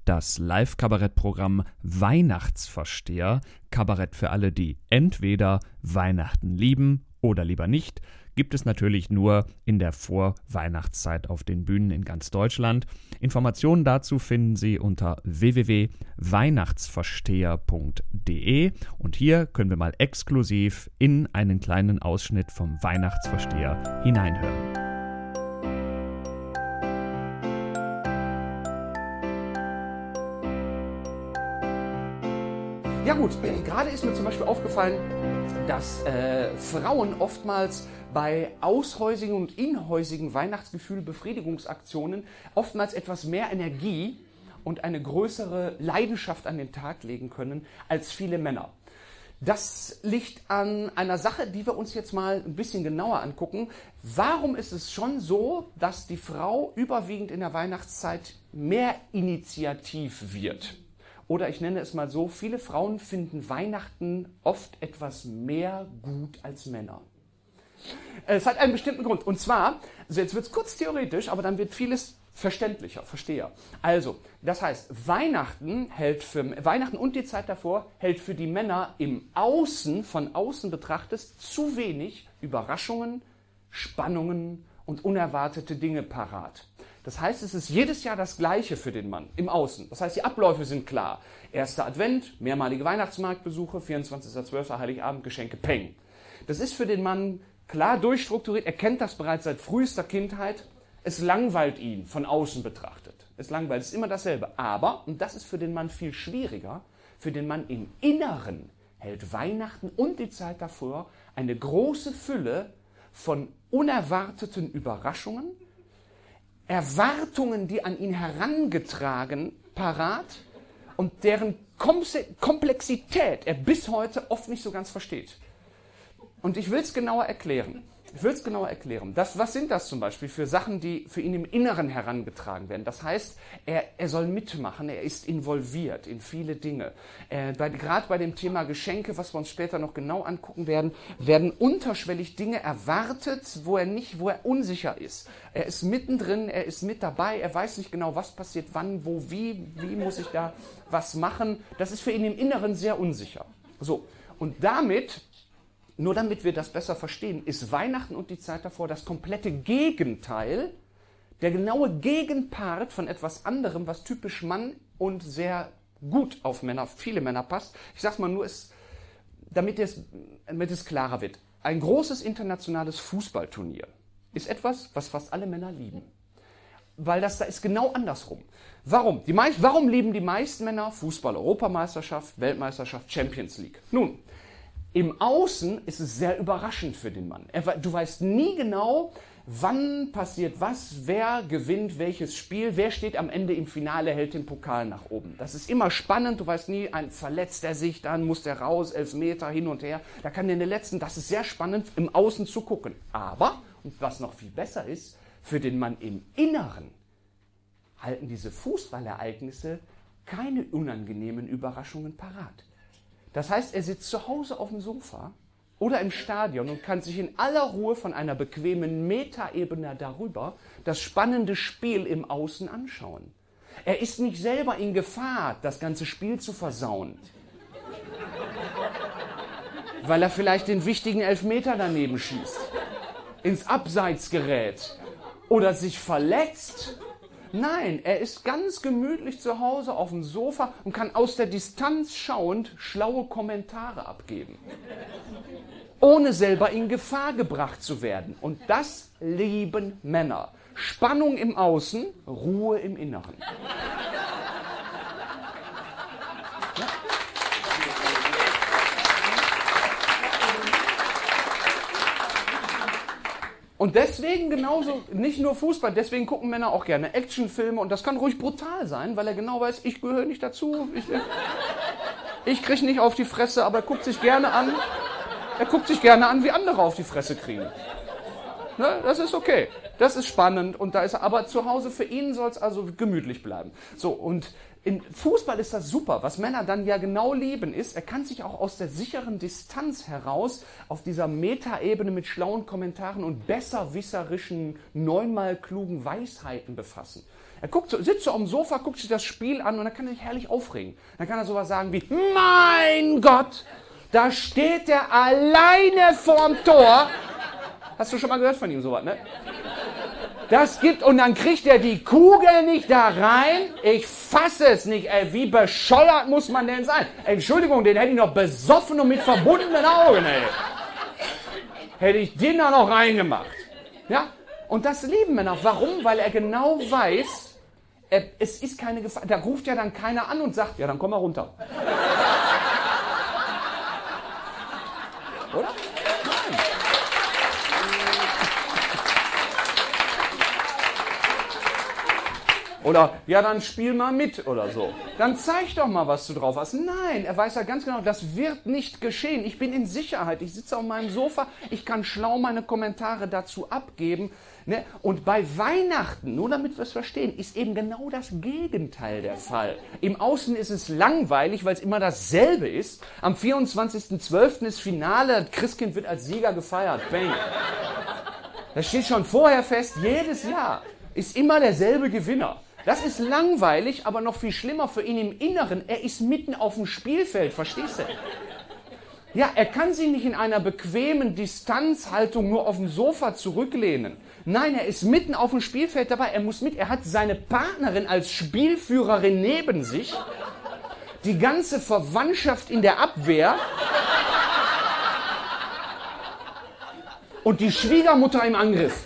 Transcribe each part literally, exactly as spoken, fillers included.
das Live-Kabarett-Programm Weihnachtsversteher, Kabarett für alle, die entweder Weihnachten lieben oder lieber nicht, gibt es natürlich nur in der Vorweihnachtszeit auf den Bühnen in ganz Deutschland. Informationen dazu finden Sie unter w w w punkt weihnachtsversteher punkt d e und hier können wir mal exklusiv in einen kleinen Ausschnitt vom Weihnachtsversteher hineinhören. Ja gut, gerade ist mir zum Beispiel aufgefallen, dass äh, Frauen oftmals bei aushäusigen und inhäusigen Weihnachtsgefühl-Befriedigungsaktionen oftmals etwas mehr Energie und eine größere Leidenschaft an den Tag legen können als viele Männer. Das liegt an einer Sache, die wir uns jetzt mal ein bisschen genauer angucken. Warum ist es schon so, dass die Frau überwiegend in der Weihnachtszeit mehr initiativ wird? Oder ich nenne es mal so, viele Frauen finden Weihnachten oft etwas mehr gut als Männer. Es hat einen bestimmten Grund. Und zwar, also jetzt wird es kurz theoretisch, aber dann wird vieles verständlicher, versteher. Also, das heißt, Weihnachten hält für Weihnachten und die Zeit davor hält für die Männer im Außen, von außen betrachtet, zu wenig Überraschungen, Spannungen und unerwartete Dinge parat. Das heißt, es ist jedes Jahr das Gleiche für den Mann im Außen. Das heißt, die Abläufe sind klar. Erster Advent, mehrmalige Weihnachtsmarktbesuche, vierundzwanzigster zwölfter Heiligabend, Geschenke, Peng. Das ist für den Mann klar durchstrukturiert. Er kennt das bereits seit frühester Kindheit. Es langweilt ihn von außen betrachtet. Es langweilt, es ist immer dasselbe. Aber, und das ist für den Mann viel schwieriger, für den Mann im Inneren hält Weihnachten und die Zeit davor eine große Fülle von unerwarteten Überraschungen, Erwartungen, die an ihn herangetragen, parat und deren Komplexität er bis heute oft nicht so ganz versteht. Und ich will es genauer erklären. Ich will es genauer erklären. Das, was sind das zum Beispiel für Sachen, die für ihn im Inneren herangetragen werden? Das heißt, er, er soll mitmachen, er ist involviert in viele Dinge. Äh, bei, gerade bei dem Thema Geschenke, was wir uns später noch genau angucken werden, werden unterschwellig Dinge erwartet, wo er nicht, wo er unsicher ist. Er ist mittendrin, er ist mit dabei, er weiß nicht genau, was passiert, wann, wo, wie, wie muss ich da was machen. Das ist für ihn im Inneren sehr unsicher. So, und damit... Nur damit wir das besser verstehen, ist Weihnachten und die Zeit davor das komplette Gegenteil, der genaue Gegenpart von etwas anderem, was typisch Mann und sehr gut auf Männer, viele Männer passt. Ich sage mal nur, es, damit, es, damit es klarer wird. Ein großes internationales Fußballturnier ist etwas, was fast alle Männer lieben. Weil das da ist genau andersrum. Warum? Die meist, warum lieben die meisten Männer Fußball, Europameisterschaft, Weltmeisterschaft, Champions League? Nun, im Außen ist es sehr überraschend für den Mann. Er, du weißt nie genau, wann passiert was, wer gewinnt welches Spiel, wer steht am Ende im Finale, hält den Pokal nach oben. Das ist immer spannend, du weißt nie, ein verletzt er sich, dann muss der raus, Elfmeter, hin und her. Da kann der in der letzten, das ist sehr spannend, im Außen zu gucken. Aber, und was noch viel besser ist, für den Mann im Inneren halten diese Fußballereignisse keine unangenehmen Überraschungen parat. Das heißt, er sitzt zu Hause auf dem Sofa oder im Stadion und kann sich in aller Ruhe von einer bequemen Metaebene darüber das spannende Spiel im Außen anschauen. Er ist nicht selber in Gefahr, das ganze Spiel zu versauen, weil er vielleicht den wichtigen Elfmeter daneben schießt, ins Abseits gerät oder sich verletzt. Nein, er ist ganz gemütlich zu Hause auf dem Sofa und kann aus der Distanz schauend schlaue Kommentare abgeben, ohne selber in Gefahr gebracht zu werden. Und das lieben Männer. Spannung im Außen, Ruhe im Inneren. Ja. Und deswegen genauso, nicht nur Fußball, deswegen gucken Männer auch gerne Actionfilme und das kann ruhig brutal sein, weil er genau weiß, ich gehöre nicht dazu, ich, ich kriege nicht auf die Fresse, aber er guckt sich gerne an, er guckt sich gerne an, wie andere auf die Fresse kriegen. Ne, das ist okay. Das ist spannend. Und da ist, aber zu Hause für ihn soll es also gemütlich bleiben. So, und in Fußball ist das super. Was Männer dann ja genau lieben, ist, er kann sich auch aus der sicheren Distanz heraus auf dieser Metaebene mit schlauen Kommentaren und besserwisserischen, neunmal klugen Weisheiten befassen. Er guckt so, sitzt so am Sofa, guckt sich das Spiel an und dann kann er sich herrlich aufregen. Dann kann er sowas sagen wie, mein Gott, da steht der alleine vorm Tor. Hast du schon mal gehört von ihm sowas, ne? Das gibt, und dann kriegt er die Kugel nicht da rein. Ich fasse es nicht, ey. Wie bescheuert muss man denn sein? Entschuldigung, den hätte ich noch besoffen und mit verbundenen Augen, ey. Hätte ich den da noch reingemacht. Ja? Und das lieben Männer. Warum? Weil er genau weiß, er, es ist keine Gefahr. Da ruft ja dann keiner an und sagt, ja, dann komm mal runter. Oder? Nein. Oder, ja, dann spiel mal mit oder so. Dann zeig doch mal, was du drauf hast. Nein, er weiß ja ganz genau, das wird nicht geschehen. Ich bin in Sicherheit. Ich sitze auf meinem Sofa. Ich kann schlau meine Kommentare dazu abgeben. Ne? Und bei Weihnachten, nur damit wir es verstehen, ist eben genau das Gegenteil der Fall. Im Außen ist es langweilig, weil es immer dasselbe ist. Am vierundzwanzigsten zwölften ist Finale. Das Christkind wird als Sieger gefeiert. Bang. Das steht schon vorher fest. Jedes Jahr ist immer derselbe Gewinner. Das ist langweilig, aber noch viel schlimmer für ihn im Inneren. Er ist mitten auf dem Spielfeld, verstehst du? Ja, er kann sich nicht in einer bequemen Distanzhaltung nur auf dem Sofa zurücklehnen. Nein, er ist mitten auf dem Spielfeld dabei. Er muss mit. Er hat seine Partnerin als Spielführerin neben sich. Die ganze Verwandtschaft in der Abwehr. Und die Schwiegermutter im Angriff.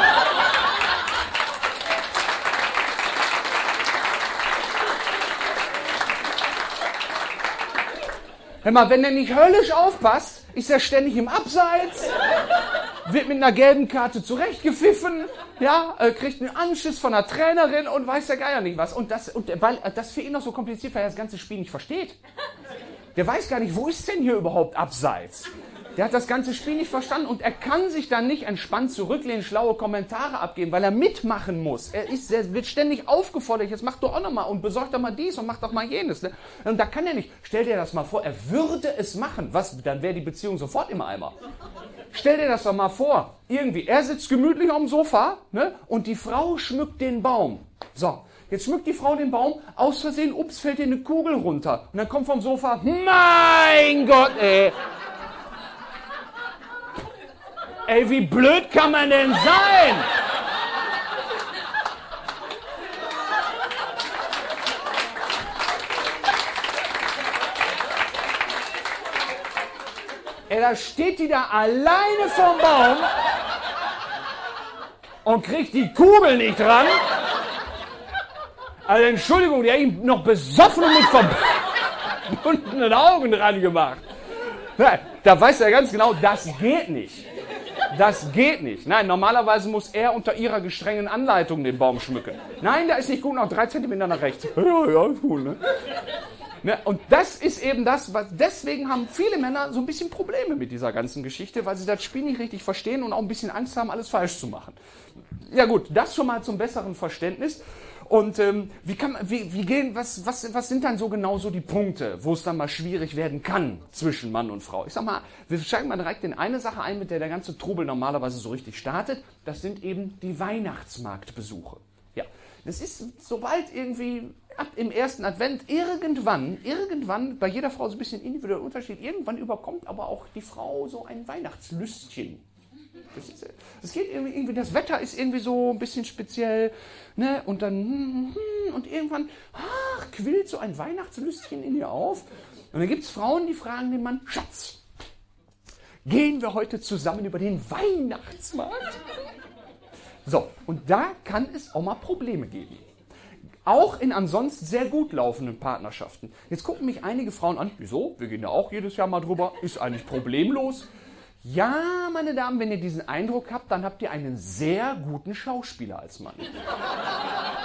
Hör mal, wenn der nicht höllisch aufpasst, ist er ständig im Abseits, wird mit einer gelben Karte zurechtgepfiffen, ja, äh, kriegt einen Anschiss von der Trainerin und weiß der Geier nicht was. Und das, und weil das für ihn noch so kompliziert, weil er das ganze Spiel nicht versteht. Der weiß gar nicht, wo ist denn hier überhaupt Abseits? Der hat das ganze Spiel nicht verstanden und er kann sich dann nicht entspannt zurücklehnen, schlaue Kommentare abgeben, weil er mitmachen muss. Er, ist, er wird ständig aufgefordert, jetzt mach doch auch nochmal und besorg doch mal dies und mach doch mal jenes. Ne? Und da kann er nicht. Stell dir das mal vor, er würde es machen. Was? Dann wäre die Beziehung sofort im Eimer. Stell dir das doch mal vor. Irgendwie, er sitzt gemütlich auf dem Sofa, ne? Und die Frau schmückt den Baum. So. Jetzt schmückt die Frau den Baum, aus Versehen, ups, fällt ihr eine Kugel runter. Und dann kommt vom Sofa, mein Gott, ey. Ey, wie blöd kann man denn sein? Ey, da steht die da alleine vom Baum und kriegt die Kugel nicht dran. Also Entschuldigung, die hat ihn noch besoffen und mit verbundenen Augen dran gemacht. Da weiß er ganz genau, das geht nicht. Das geht nicht. Nein, normalerweise muss er unter ihrer gestrengen Anleitung den Baum schmücken. Nein, der ist nicht gut, noch drei Zentimeter nach rechts. Ja, ja, ist gut, ne? Ne? Und das ist eben das, was deswegen haben viele Männer so ein bisschen Probleme mit dieser ganzen Geschichte, weil sie das Spiel nicht richtig verstehen und auch ein bisschen Angst haben, alles falsch zu machen. Ja gut, das schon mal zum besseren Verständnis. Und ähm, wie kann man, wie, wie gehen, was, was, was sind dann so genau so die Punkte, wo es dann mal schwierig werden kann zwischen Mann und Frau? Ich sag mal, wir steigen mal direkt in eine Sache ein, mit der der ganze Trubel normalerweise so richtig startet. Das sind eben die Weihnachtsmarktbesuche. Ja, das ist, sobald irgendwie ab im ersten Advent irgendwann, irgendwann, bei jeder Frau so ein bisschen individueller Unterschied, irgendwann überkommt aber auch die Frau so ein Weihnachtslüstchen. Das, ist, das geht irgendwie, irgendwie, das Wetter ist irgendwie so ein bisschen speziell, ne? Und dann, und irgendwann, ach, quillt so ein Weihnachtslüstchen in ihr auf. Und dann gibt es Frauen, die fragen den Mann, Schatz, gehen wir heute zusammen über den Weihnachtsmarkt? So, und da kann es auch mal Probleme geben. Auch in ansonsten sehr gut laufenden Partnerschaften. Jetzt gucken mich einige Frauen an, wieso? Wir gehen ja auch jedes Jahr mal drüber, ist eigentlich problemlos. Ja, meine Damen, wenn ihr diesen Eindruck habt, dann habt ihr einen sehr guten Schauspieler als Mann.